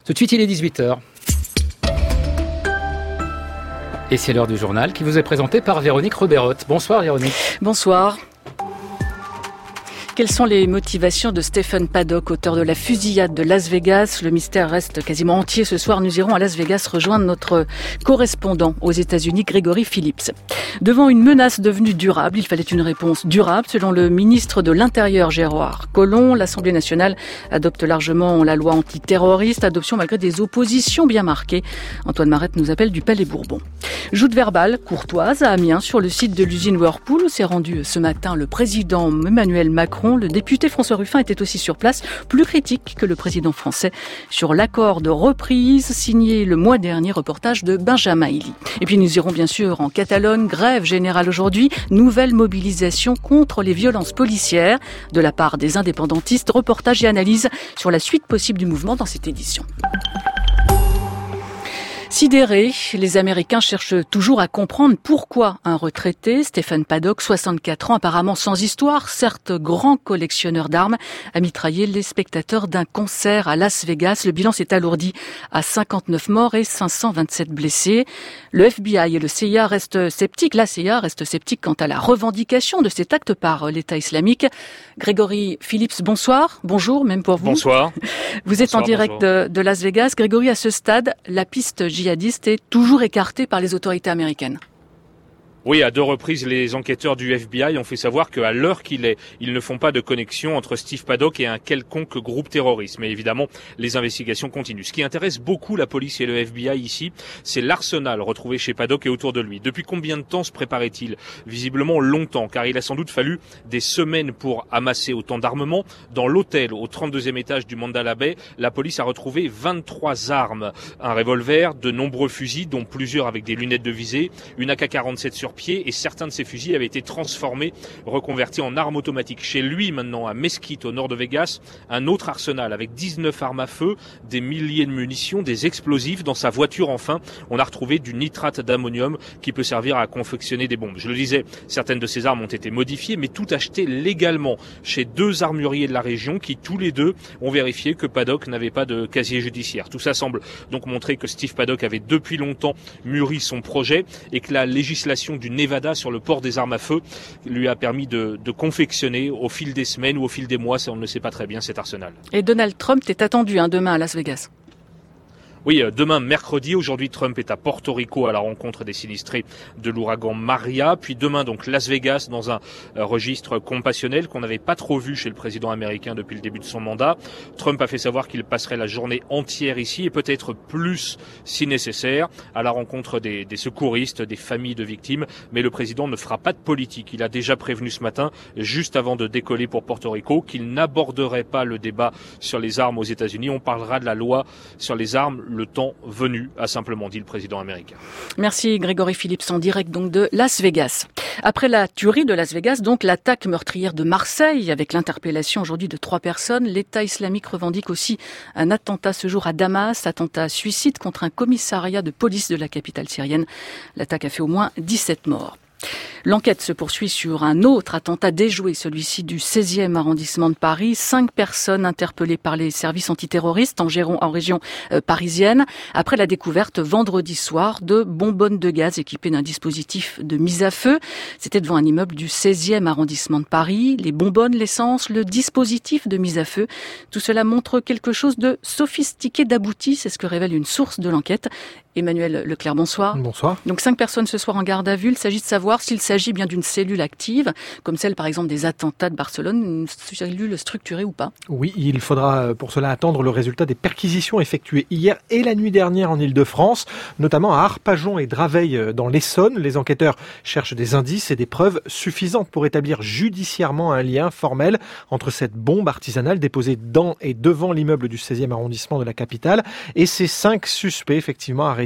Tout de suite, il est 18h. Et c'est l'heure du journal qui vous est présenté par Véronique Roberotte. Bonsoir Véronique. Bonsoir. Quelles sont les motivations de Stephen Paddock, auteur de la fusillade de Las Vegas? Le mystère reste quasiment entier. Ce soir, nous irons à Las Vegas rejoindre notre correspondant aux États-Unis, Gregory Phillips. Devant une menace devenue durable, il fallait une réponse durable. Selon le ministre de l'Intérieur, Gérard Collomb, l'Assemblée nationale adopte largement la loi antiterroriste, adoption malgré des oppositions bien marquées. Antoine Marette nous appelle du Palais Bourbon. Joute verbale courtoise à Amiens, sur le site de l'usine Whirlpool, où s'est rendu ce matin le président Emmanuel Macron. Le député François Ruffin était aussi sur place, plus critique que le président français sur l'accord de reprise signé le mois dernier, reportage de Benjamin Hilly. Et puis nous irons bien sûr en Catalogne, grève générale aujourd'hui, nouvelle mobilisation contre les violences policières de la part des indépendantistes, reportage et analyse sur la suite possible du mouvement dans cette édition. Sidérés, les Américains cherchent toujours à comprendre pourquoi un retraité, Stephen Paddock, 64 ans, apparemment sans histoire, certes grand collectionneur d'armes, a mitraillé les spectateurs d'un concert à Las Vegas. Le bilan s'est alourdi à 59 morts et 527 blessés. Le FBI et le CIA restent sceptiques. La CIA reste sceptique quant à la revendication de cet acte par l'État islamique. Grégory Phillips, bonsoir. Bonjour, même pour vous. Bonsoir. Vous êtes en direct de Las Vegas. Grégory, à ce stade, la piste djihadiste est toujours écartée par les autorités américaines. Oui, à 2 reprises, les enquêteurs du FBI ont fait savoir qu'à l'heure qu'il est, ils ne font pas de connexion entre Steve Paddock et un quelconque groupe terroriste. Mais évidemment, les investigations continuent. Ce qui intéresse beaucoup la police et le FBI ici, c'est l'arsenal retrouvé chez Paddock et autour de lui. Depuis combien de temps se préparait-il? Visiblement longtemps, car il a sans doute fallu des semaines pour amasser autant d'armements. Dans l'hôtel, au 32e étage du Mandalay Bay, la police a retrouvé 23 armes. Un revolver, de nombreux fusils, dont plusieurs avec des lunettes de visée, une AK-47 sur pied, et certains de ces fusils avaient été transformés, reconvertis en armes automatiques. Chez lui maintenant, à Mesquite, au nord de Vegas, un autre arsenal avec 19 armes à feu, des milliers de munitions, des explosifs. Dans sa voiture, enfin, on a retrouvé du nitrate d'ammonium qui peut servir à confectionner des bombes. Je le disais, certaines de ces armes ont été modifiées, mais tout acheté légalement chez 2 armuriers de la région qui, tous les deux, ont vérifié que Paddock n'avait pas de casier judiciaire. Tout ça semble donc montrer que Steve Paddock avait depuis longtemps mûri son projet et que la législation du Nevada sur le port des armes à feu lui a permis de confectionner au fil des semaines ou au fil des mois, ça on ne le sait pas très bien, cet arsenal. Et Donald Trump est attendu demain à Las Vegas. Oui, demain mercredi, aujourd'hui Trump est à Porto Rico à la rencontre des sinistrés de l'ouragan Maria, puis demain donc Las Vegas dans un registre compassionnel qu'on n'avait pas trop vu chez le président américain depuis le début de son mandat. Trump a fait savoir qu'il passerait la journée entière ici et peut-être plus si nécessaire à la rencontre des secouristes, des familles de victimes, mais le président ne fera pas de politique. Il a déjà prévenu ce matin, juste avant de décoller pour Porto Rico, qu'il n'aborderait pas le débat sur les armes aux États-Unis. On parlera de la loi sur les armes le temps venu, a simplement dit le président américain. Merci Grégory Phillips, en direct donc de Las Vegas. Après la tuerie de Las Vegas, donc l'attaque meurtrière de Marseille, avec l'interpellation aujourd'hui de 3 personnes, l'État islamique revendique aussi un attentat ce jour à Damas, attentat suicide contre un commissariat de police de la capitale syrienne. L'attaque a fait au moins 17 morts. L'enquête se poursuit sur un autre attentat déjoué, celui-ci du 16e arrondissement de Paris. 5 personnes interpellées par les services antiterroristes en région parisienne, après la découverte vendredi soir de bonbonnes de gaz équipées d'un dispositif de mise à feu. C'était devant un immeuble du 16e arrondissement de Paris. Les bonbonnes, l'essence, le dispositif de mise à feu. Tout cela montre quelque chose de sophistiqué, d'abouti. C'est ce que révèle une source de l'enquête. Emmanuel Leclerc, bonsoir. Bonsoir. Donc 5 personnes ce soir en garde à vue. Il s'agit de savoir s'il s'agit bien d'une cellule active, comme celle par exemple des attentats de Barcelone, une cellule structurée ou pas. Oui, il faudra pour cela attendre le résultat des perquisitions effectuées hier et la nuit dernière en Île-de-France, notamment à Arpajon et Draveil dans l'Essonne. Les enquêteurs cherchent des indices et des preuves suffisantes pour établir judiciairement un lien formel entre cette bombe artisanale déposée dans et devant l'immeuble du 16e arrondissement de la capitale et ces 5 suspects effectivement arrêtés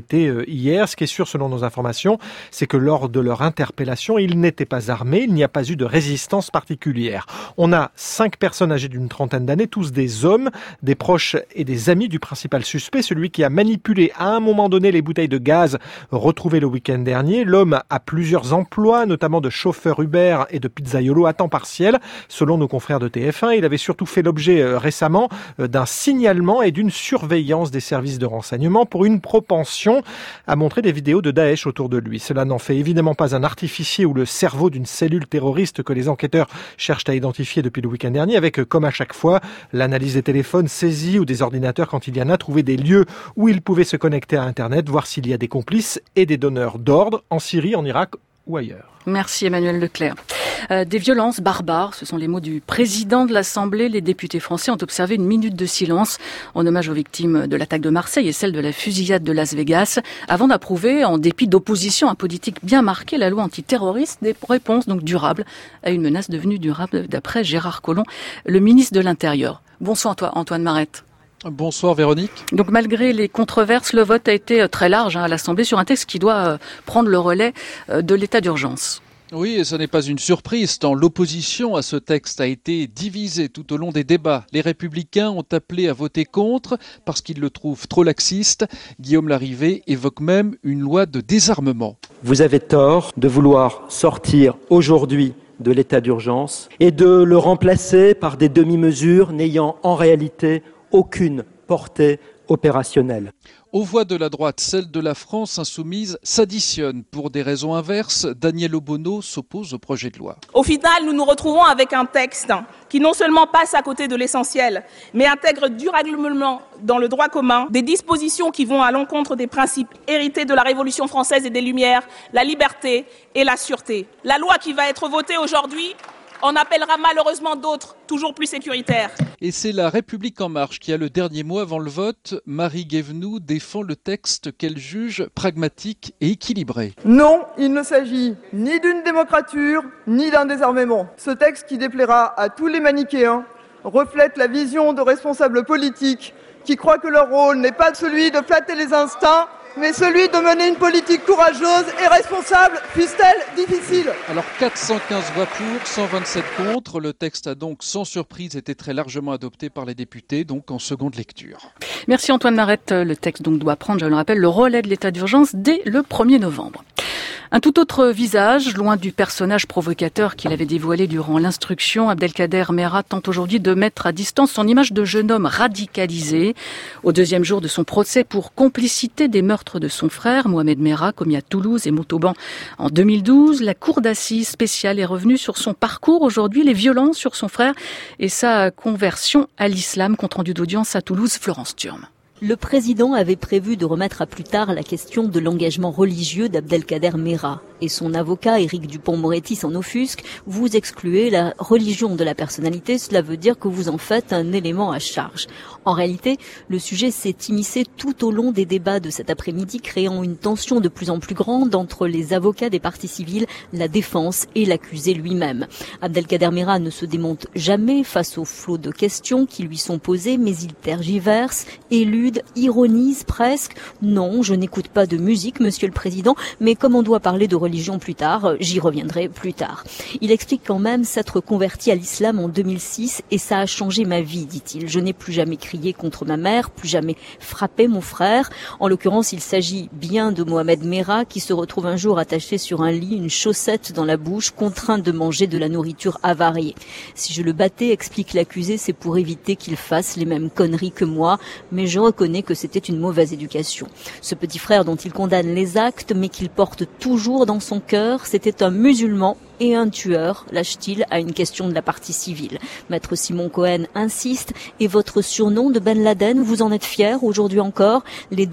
arrêtés hier. Ce qui est sûr, selon nos informations, c'est que lors de leur interpellation, ils n'étaient pas armés. Il n'y a pas eu de résistance particulière. On a 5 personnes âgées d'une trentaine d'années, tous des hommes, des proches et des amis du principal suspect, celui qui a manipulé à un moment donné les bouteilles de gaz retrouvées le week-end dernier. L'homme a plusieurs emplois, notamment de chauffeur Uber et de pizzaiolo à temps partiel. Selon nos confrères de TF1, il avait surtout fait l'objet récemment d'un signalement et d'une surveillance des services de renseignement pour une propension à montrer des vidéos de Daesh autour de lui. Cela n'en fait évidemment pas un artificier ou le cerveau d'une cellule terroriste que les enquêteurs cherchent à identifier depuis le week-end dernier, avec, comme à chaque fois, l'analyse des téléphones saisis ou des ordinateurs quand il y en a, trouver des lieux où ils pouvaient se connecter à Internet, voir s'il y a des complices et des donneurs d'ordre en Syrie, en Irak ou ailleurs. Merci Emmanuel Leclerc. Des violences barbares, ce sont les mots du président de l'Assemblée. Les députés français ont observé une minute de silence en hommage aux victimes de l'attaque de Marseille et celle de la fusillade de Las Vegas, avant d'approuver, en dépit d'opposition à politique bien marquée, la loi antiterroriste, des réponses donc durables à une menace devenue durable, d'après Gérard Collomb, le ministre de l'Intérieur. Bonsoir Antoine Marette. Bonsoir Véronique. Donc malgré les controverses, le vote a été très large à l'Assemblée sur un texte qui doit prendre le relais de l'état d'urgence. Oui, et ce n'est pas une surprise, tant l'opposition à ce texte a été divisée tout au long des débats. Les Républicains ont appelé à voter contre parce qu'ils le trouvent trop laxiste. Guillaume Larrivé évoque même une loi de désarmement. Vous avez tort de vouloir sortir aujourd'hui de l'état d'urgence et de le remplacer par des demi-mesures n'ayant en réalité aucune portée opérationnelle. Aux voix de la droite, celle de la France insoumise s'additionne. Pour des raisons inverses, Daniel Obono s'oppose au projet de loi. Au final, nous nous retrouvons avec un texte qui non seulement passe à côté de l'essentiel, mais intègre durablement dans le droit commun des dispositions qui vont à l'encontre des principes hérités de la Révolution française et des Lumières, la liberté et la sûreté. La loi qui va être votée aujourd'hui en appellera malheureusement d'autres, toujours plus sécuritaires. Et c'est la République En Marche qui a le dernier mot avant le vote. Marie Guévenoux défend le texte qu'elle juge pragmatique et équilibré. Non, il ne s'agit ni d'une démocrature, ni d'un désarmement. Ce texte qui déplaira à tous les manichéens reflète la vision de responsables politiques qui croient que leur rôle n'est pas celui de flatter les instincts, mais celui de mener une politique courageuse et responsable, fût-elle difficile. Alors 415 voix pour, 127 contre. Le texte a donc sans surprise été très largement adopté par les députés, donc en seconde lecture. Merci Antoine Marette. Le texte donc doit prendre, je le rappelle, le relais de l'état d'urgence dès le 1er novembre. Un tout autre visage, loin du personnage provocateur qu'il avait dévoilé durant l'instruction. Abdelkader Merah tente aujourd'hui de mettre à distance son image de jeune homme radicalisé. Au deuxième jour de son procès pour complicité des meurtres de son frère, Mohamed Merah, commis à Toulouse et Montauban en 2012, la cour d'assises spéciale est revenue sur son parcours aujourd'hui, les violences sur son frère et sa conversion à l'islam. Compte rendu d'audience à Toulouse, Florence Thurme. Le président avait prévu de remettre à plus tard la question de l'engagement religieux d'Abdelkader Merah. Et son avocat, Éric Dupond-Moretti, s'en offusque. Vous excluez la religion de la personnalité, cela veut dire que vous en faites un élément à charge. En réalité, le sujet s'est immiscé tout au long des débats de cet après-midi, créant une tension de plus en plus grande entre les avocats des parties civiles, la défense et l'accusé lui-même. Abdelkader Merah ne se démonte jamais face au flot de questions qui lui sont posées, mais il tergiverse, élude, ironise presque. Non, je n'écoute pas de musique, monsieur le président, mais comme on doit parler de religion plus tard, j'y reviendrai plus tard. Il explique quand même s'être converti à l'islam en 2006 et ça a changé ma vie, dit-il. Je n'ai plus jamais crié contre ma mère, plus jamais frappé mon frère. En l'occurrence, il s'agit bien de Mohamed Merah qui se retrouve un jour attaché sur un lit, une chaussette dans la bouche, contraint de manger de la nourriture avariée. Si je le battais, explique l'accusé, c'est pour éviter qu'il fasse les mêmes conneries que moi, mais je reconnais que c'était une mauvaise éducation. Ce petit frère dont il condamne les actes, mais qu'il porte toujours dans son cœur, c'était un musulman et un tueur, lâche-t-il à une question de la partie civile. Maître Simon Cohen insiste. Et votre surnom de Ben Laden, vous en êtes fier aujourd'hui encore? Les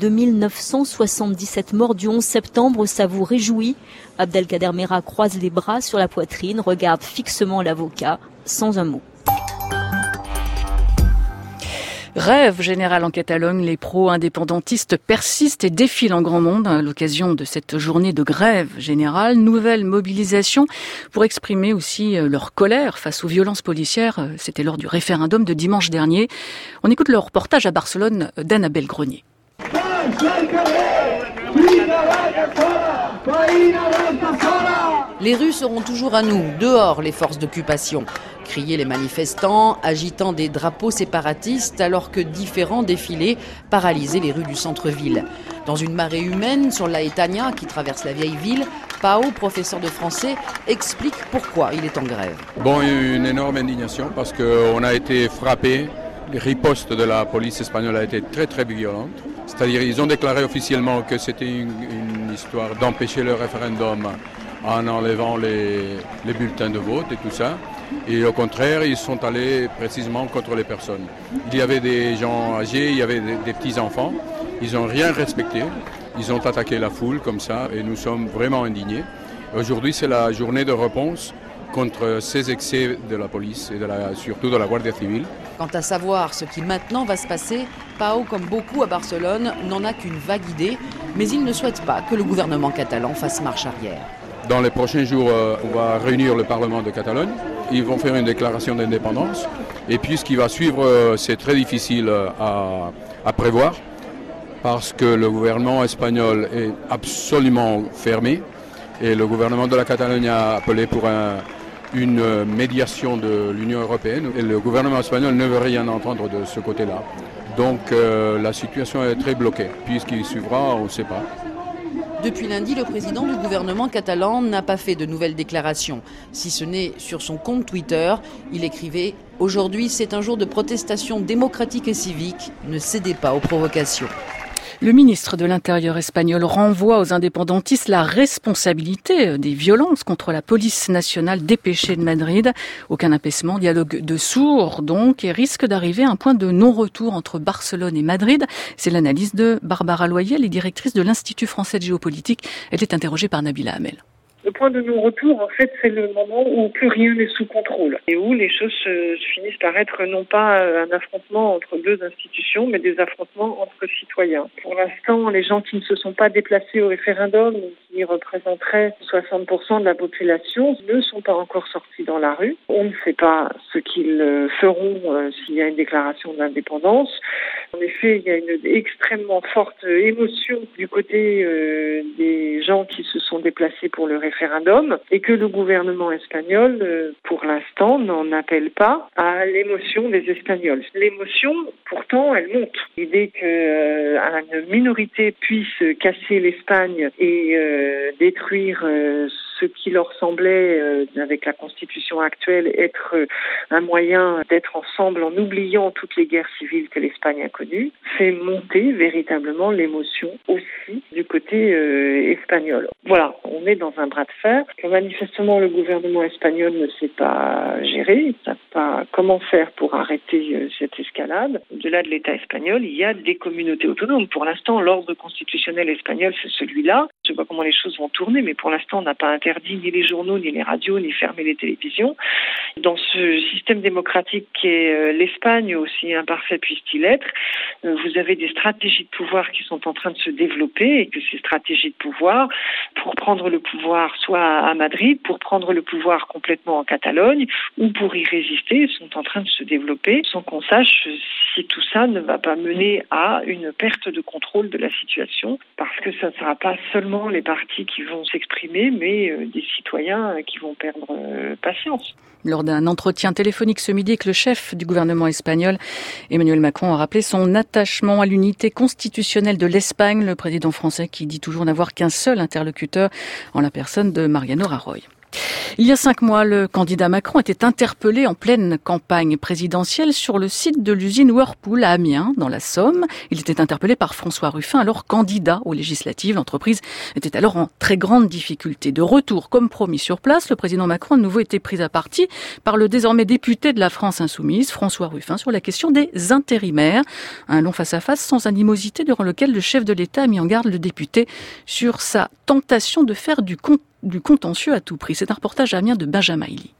2977 morts du 11 septembre, ça vous réjouit? Abdelkader Merah croise les bras sur la poitrine, regarde fixement l'avocat, sans un mot. Grève générale en Catalogne, les pro-indépendantistes persistent et défilent en grand monde à l'occasion de cette journée de grève générale. Nouvelle mobilisation pour exprimer aussi leur colère face aux violences policières. C'était lors du référendum de dimanche dernier. On écoute le reportage à Barcelone d'Annabelle Grenier. Les rues seront toujours à nous, dehors les forces d'occupation. Criaient les manifestants, agitant des drapeaux séparatistes alors que différents défilés paralysaient les rues du centre-ville. Dans une marée humaine sur l'Aetania qui traverse la vieille ville, Pau, professeur de français, explique pourquoi il est en grève. Bon, il y a eu une énorme indignation parce qu'on a été frappé. La riposte de la police espagnole a été très très violente. C'est-à-dire ils ont déclaré officiellement que c'était une histoire d'empêcher le référendum en enlevant les bulletins de vote et tout ça. Et au contraire, ils sont allés précisément contre les personnes. Il y avait des gens âgés, il y avait des petits-enfants. Ils n'ont rien respecté. Ils ont attaqué la foule comme ça et nous sommes vraiment indignés. Aujourd'hui, c'est la journée de réponse contre ces excès de la police et surtout de la Guardia Civile. Quant à savoir ce qui maintenant va se passer, Pau, comme beaucoup à Barcelone, n'en a qu'une vague idée, mais il ne souhaite pas que le gouvernement catalan fasse marche arrière. Dans les prochains jours, on va réunir le Parlement de Catalogne. Ils vont faire une déclaration d'indépendance. Et puis ce qui va suivre, c'est très difficile à prévoir parce que le gouvernement espagnol est absolument fermé. Et le gouvernement de la Catalogne a appelé pour une médiation de l'Union européenne. Et le gouvernement espagnol ne veut rien entendre de ce côté-là. Donc la situation est très bloquée. Puis ce qui suivra, on ne sait pas. Depuis lundi, le président du gouvernement catalan n'a pas fait de nouvelles déclarations. Si ce n'est sur son compte Twitter, il écrivait « Aujourd'hui, c'est un jour de protestation démocratique et civique. Ne cédez pas aux provocations ». Le ministre de l'Intérieur espagnol renvoie aux indépendantistes la responsabilité des violences contre la police nationale dépêchée de Madrid. Aucun apaisement, dialogue de sourds donc, et risque d'arriver à un point de non-retour entre Barcelone et Madrid. C'est l'analyse de Barbara Loyel, et directrice de l'Institut français de géopolitique. Elle est interrogée par Nabila Hamel. Le point de non-retour, en fait, c'est le moment où plus rien n'est sous contrôle et où les choses finissent par être non pas un affrontement entre deux institutions, mais des affrontements entre citoyens. Pour l'instant, les gens qui ne se sont pas déplacés au référendum, qui représenteraient 60% de la population, ne sont pas encore sortis dans la rue. On ne sait pas ce qu'ils feront s'il y a une déclaration d'indépendance. En effet, il y a une extrêmement forte émotion du côté des gens qui se sont déplacés pour le référendum et que le gouvernement espagnol, pour l'instant, n'en appelle pas à l'émotion des Espagnols. L'émotion, pourtant, elle monte. L'idée qu'une minorité puisse casser l'Espagne et détruire ce qui leur semblait, avec la constitution actuelle, être un moyen d'être ensemble en oubliant toutes les guerres civiles que l'Espagne a connues, fait monter véritablement l'émotion aussi du côté espagnol. Voilà, on est dans un bras de fer que manifestement le gouvernement espagnol ne sait pas gérer, il ne sait pas comment faire pour arrêter cette escalade. Au-delà de l'État espagnol, il y a des communautés autonomes. Pour l'instant, l'ordre constitutionnel espagnol, c'est celui-là. Je ne sais pas comment les choses vont tourner, mais pour l'instant, on n'a pas interdit ni les journaux, ni les radios, ni fermé les télévisions. Dans ce système démocratique qu'est l'Espagne, aussi imparfait puisse-t-il être, vous avez des stratégies de pouvoir qui sont en train de se développer et que ces stratégies de pouvoir, pour prendre le pouvoir soit à Madrid, pour prendre le pouvoir complètement en Catalogne ou pour y résister, sont en train de se développer sans qu'on sache si tout ça ne va pas mener à une perte de contrôle de la situation, parce que ça ne sera pas seulement les partis qui vont s'exprimer, mais des citoyens qui vont perdre patience. Lors d'un entretien téléphonique ce midi avec le chef du gouvernement espagnol, Emmanuel Macron a rappelé son attachement à l'unité constitutionnelle de l'Espagne, le président français qui dit toujours n'avoir qu'un seul interlocuteur en la personne de Mariano Rajoy. Il y a 5 mois, le candidat Macron était interpellé en pleine campagne présidentielle sur le site de l'usine Whirlpool à Amiens, dans la Somme. Il était interpellé par François Ruffin, alors candidat aux législatives. L'entreprise était alors en très grande difficulté. De retour, comme promis sur place, le président Macron a de nouveau été pris à partie par le désormais député de la France Insoumise, François Ruffin, sur la question des intérimaires. Un long face-à-face sans animosité durant lequel le chef de l'État a mis en garde le député sur sa tentation de faire du contentieux à tout prix. C'est un reportage à Amiens de Benjamin Illy.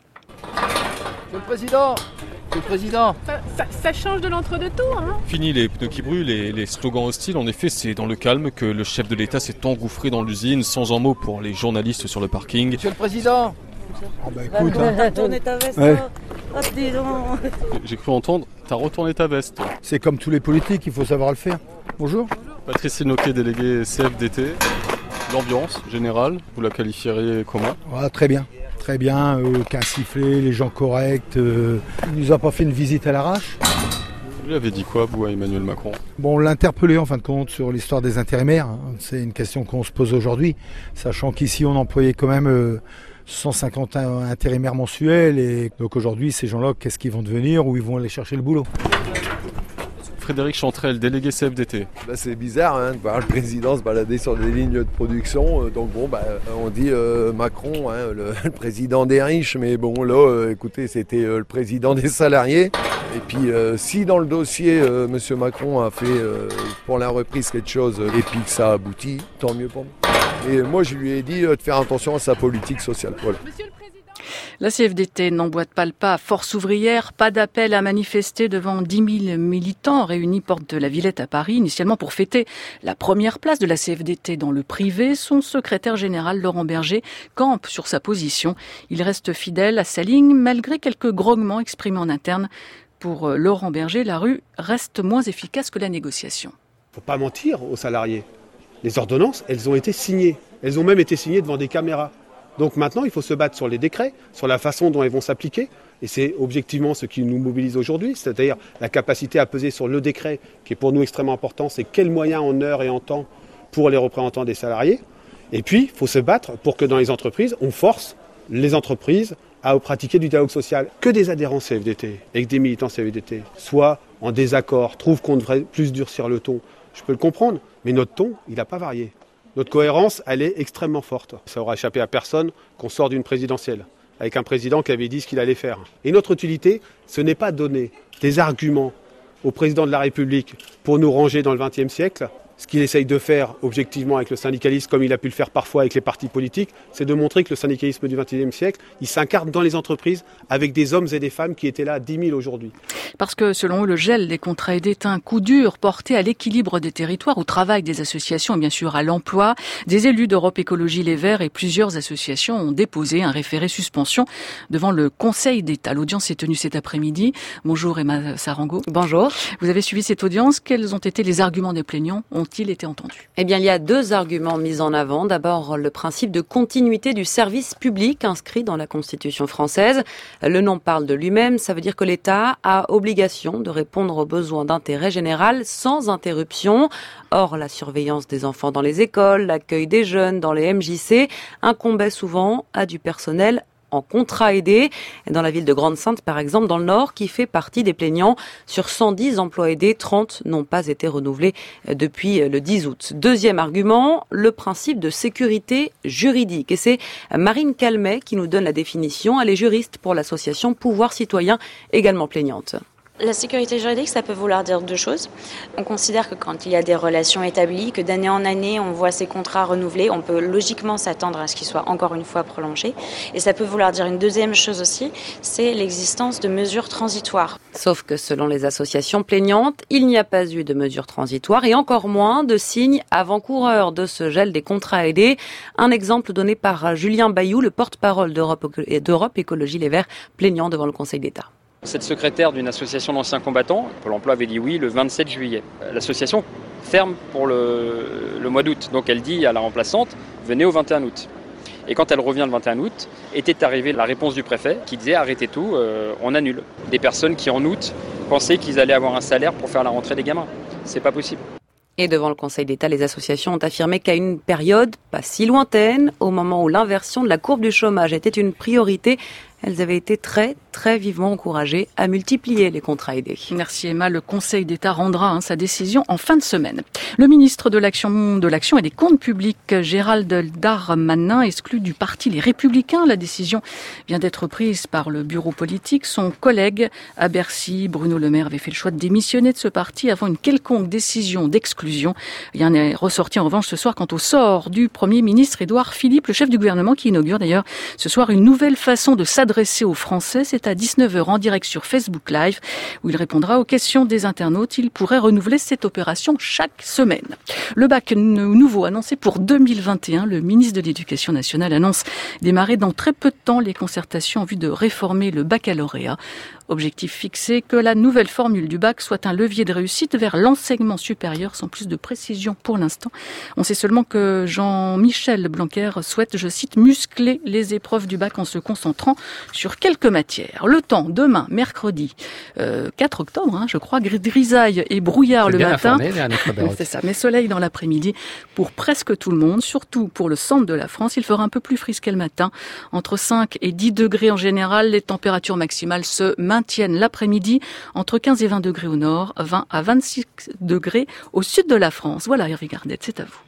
Monsieur le Président. Ça change de l'entre-deux-tours, hein. Fini les pneus qui brûlent et les slogans hostiles. En effet, c'est dans le calme que le chef de l'État s'est engouffré dans l'usine, sans un mot pour les journalistes sur le parking. Monsieur le Président. Écoute, t'as retourné ta veste, ouais. Oh, dis donc. J'ai cru entendre, t'as retourné ta veste. C'est comme tous les politiques, il faut savoir le faire. Bonjour. Patrice Inoquet, délégué CFDT. L'ambiance générale, vous la qualifieriez comment ? Très bien. Très bien, aucun sifflet, les gens corrects. Il nous a pas fait une visite à l'arrache. Vous lui avez dit quoi, vous, à Emmanuel Macron ? Bon, on l'a interpellé en fin de compte sur l'histoire des intérimaires. C'est une question qu'on se pose aujourd'hui, sachant qu'ici on employait quand même 150 intérimaires mensuels. Et donc aujourd'hui, ces gens-là, qu'est-ce qu'ils vont devenir, où ils vont aller chercher le boulot ? Frédéric Chantrel, délégué CFDT. C'est bizarre de voir le président se balader sur des lignes de production. On dit Macron, le président des riches, mais bon là, écoutez, c'était le président des salariés. Et puis si dans le dossier, M. Macron a fait pour la reprise quelque chose et puis que ça aboutit, tant mieux pour moi. Et moi je lui ai dit de faire attention à sa politique sociale. Voilà. La CFDT n'emboîte pas le pas à Force ouvrière. Pas d'appel à manifester devant 10 000 militants réunis porte de la Villette à Paris, initialement pour fêter la première place de la CFDT dans le privé. Son secrétaire général, Laurent Berger, campe sur sa position. Il reste fidèle à sa ligne, malgré quelques grognements exprimés en interne. Pour Laurent Berger, la rue reste moins efficace que la négociation. Il ne faut pas mentir aux salariés. Les ordonnances, elles ont été signées. Elles ont même été signées devant des caméras. Donc maintenant, il faut se battre sur les décrets, sur la façon dont ils vont s'appliquer. Et c'est objectivement ce qui nous mobilise aujourd'hui, c'est-à-dire la capacité à peser sur le décret, qui est pour nous extrêmement important, c'est quels moyens en heure et en temps pour les représentants des salariés. Et puis, il faut se battre pour que dans les entreprises, on force les entreprises à pratiquer du dialogue social. Que des adhérents CFDT et que des militants CFDT soient en désaccord, trouvent qu'on devrait plus durcir le ton, je peux le comprendre, mais notre ton, il n'a pas varié. Notre cohérence, elle est extrêmement forte. Ça aura échappé à personne qu'on sort d'une présidentielle, avec un président qui avait dit ce qu'il allait faire. Et notre utilité, ce n'est pas donner des arguments au président de la République pour nous ranger dans le XXe siècle. Ce qu'il essaye de faire objectivement avec le syndicalisme, comme il a pu le faire parfois avec les partis politiques, c'est de montrer que le syndicalisme du XXe siècle, il s'incarne dans les entreprises avec des hommes et des femmes qui étaient là 10 000 aujourd'hui. Parce que selon eux, le gel des contrats aidés est un coup dur porté à l'équilibre des territoires, au travail des associations et bien sûr à l'emploi. Des élus d'Europe Écologie Les Verts et plusieurs associations ont déposé un référé suspension devant le Conseil d'État. L'audience s'est tenue cet après-midi. Bonjour Emma Sarango. Bonjour. Vous avez suivi cette audience. Quels ont été les arguments des plaignants ? Ont-ils été entendus ? Eh bien, il y a deux arguments mis en avant. D'abord, le principe de continuité du service public inscrit dans la Constitution française. Le nom parle de lui-même. Ça veut dire que l'État a obligation de répondre aux besoins d'intérêt général sans interruption. Or, la surveillance des enfants dans les écoles, l'accueil des jeunes dans les MJC incombait souvent à du personnel en contrat aidé. Dans la ville de Grande-Synthe, par exemple, dans le Nord, qui fait partie des plaignants, sur 110 emplois aidés, 30 n'ont pas été renouvelés depuis le 10 août. Deuxième argument, le principe de sécurité juridique. Et c'est Marine Calmet qui nous donne la définition. Elle est juriste pour l'association Pouvoir Citoyen, également plaignante. La sécurité juridique, ça peut vouloir dire deux choses. On considère que quand il y a des relations établies, que d'année en année, on voit ces contrats renouvelés, on peut logiquement s'attendre à ce qu'ils soient encore une fois prolongés. Et ça peut vouloir dire une deuxième chose aussi, c'est l'existence de mesures transitoires. Sauf que selon les associations plaignantes, il n'y a pas eu de mesures transitoires et encore moins de signes avant-coureurs de ce gel des contrats aidés. Un exemple donné par Julien Bayou, le porte-parole d'Europe Écologie Les Verts, plaignant devant le Conseil d'État. Cette secrétaire d'une association d'anciens combattants, Pôle emploi avait dit oui le 27 juillet. L'association ferme pour le mois d'août. Donc elle dit à la remplaçante, venez au 21 août. Et quand elle revient le 21 août, était arrivée la réponse du préfet qui disait arrêtez tout, on annule. Des personnes qui en août pensaient qu'ils allaient avoir un salaire pour faire la rentrée des gamins. C'est pas possible. Et devant le Conseil d'État, les associations ont affirmé qu'à une période pas si lointaine, au moment où l'inversion de la courbe du chômage était une priorité, elles avaient été très vivement encouragées à multiplier les contrats aidés. Merci Emma. Le Conseil d'État rendra sa décision en fin de semaine. Le ministre de l'Action et des Comptes publics, Gérald Darmanin, exclut du parti Les Républicains. La décision vient d'être prise par le bureau politique. Son collègue à Bercy, Bruno Le Maire, avait fait le choix de démissionner de ce parti avant une quelconque décision d'exclusion. Rien n'est ressorti en revanche ce soir quant au sort du Premier ministre Édouard Philippe, le chef du gouvernement qui inaugure d'ailleurs ce soir une nouvelle façon de s'adresser aux Français. C'est à 19h en direct sur Facebook Live où il répondra aux questions des internautes. Il pourrait renouveler cette opération chaque semaine. Le bac nouveau annoncé pour 2021. Le ministre de l'Éducation nationale annonce démarrer dans très peu de temps les concertations en vue de réformer le baccalauréat. Objectif fixé, que la nouvelle formule du bac soit un levier de réussite vers l'enseignement supérieur, sans plus de précision pour l'instant. On sait seulement que Jean-Michel Blanquer souhaite, je cite, muscler les épreuves du bac en se concentrant sur quelques matières. Le temps, demain, mercredi 4 octobre, je crois, grisaille et brouillard le matin. C'est ça, mais soleil dans l'après-midi pour presque tout le monde, surtout pour le centre de la France. Il fera un peu plus frisquet le matin, entre 5 et 10 degrés en général. Les températures maximales se maintiennent l'après-midi, entre 15 et 20 degrés au nord, 20 à 26 degrés au sud de la France. Voilà, Hervé Gardette, c'est à vous.